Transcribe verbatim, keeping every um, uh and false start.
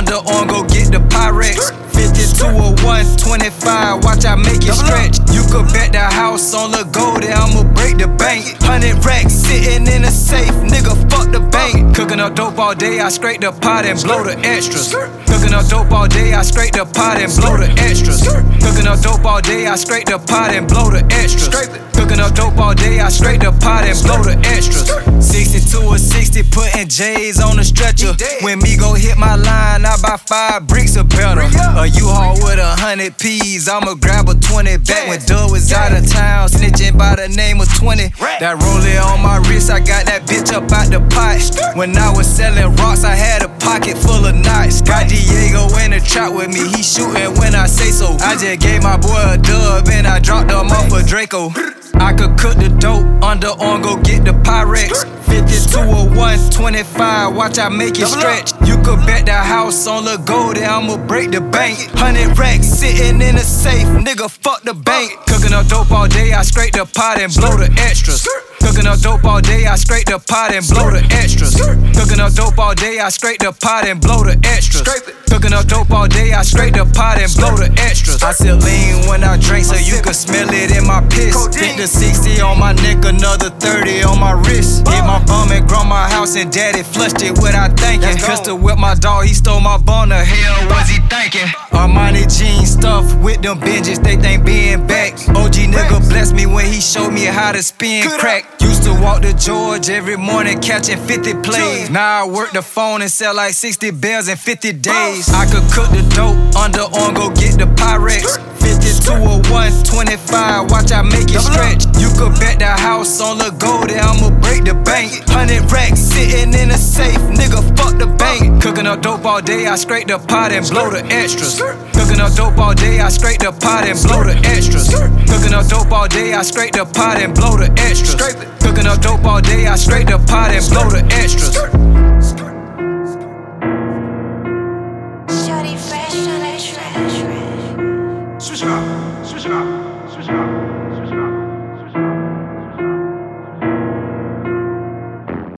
underarm, go get the Pyrex. fifty-two oh one, twenty-five, watch I make it stretch. You could bet the house on the gold, I'ma break the bank. Hundred racks sitting in a safe, nigga, fuck the bank. Cooking up dope all day, I scrape the pot and blow the extras. Cooking up dope all day, I scrape the pot and blow the extras. Cooking up dope all day, I scrape the pot and blow the extras. Cooking up dope all day, I scrape the pot and blow the extras. sixty-two or sixty, putting J's on the stretcher. When me go hit my line, I buy five bricks or better. A U-Haul with a hundred P's, I'ma grab a twenty. Back when Doug was out of town, snitching by the name of twenty. That rollie on my wrist, I got that bitch up out the pot. When I was selling rocks, I had a pocket full of knots. Got Diego in the trap with me, he shooting when I say so. I just gave my boy a dub and I dropped him off for Draco. I could cook the dope, underarm, go get the Pyrex. fifty-two oh one, twenty-five, watch I make it stretch. You could bet the house on the gold, I'ma break the bank. Hundred racks sitting in a safe, nigga, fuck the bank. Cooking up dope all day, I scrape the pot and blow the extras. Cooking up dope all day, I scrape the pot and blow the extras. Cooking up dope all day, I scrape the pot and blow the extras. Cooking up dope all day, I scrape the pot and blow the extras. I sip lean when I drink so you can smell it in my piss. Hit the sixty on my neck, another thirty on my wrist. Hit my bum and grow my house and daddy flushed it without thinking. Pistol with my dog, he stole my boner, hell was he thinking? Armani jeans stuff with them binges, they think being back. O G nigga blessed me when he showed me how to spin crack. Used to walk to George every morning catching fifty plays. Now I work the phone and sell like sixty bells in fifty days. I could cook the dope, underarm, go get the Pyrex. fifty-two oh one, twenty-five, watch I make it stretch. You could bet the house on the gold, I'ma break the bank. Hundred racks sitting in a safe, nigga, fuck the bank. Cooking up dope all day, I scrape the pot and blow the extras. Cooking up dope all day, I scrape the pot and blow the extras. Cooking up dope all day, I scrape the pot and blow the extras. Cooking up dope all day, I scrape the pot and blow the extras.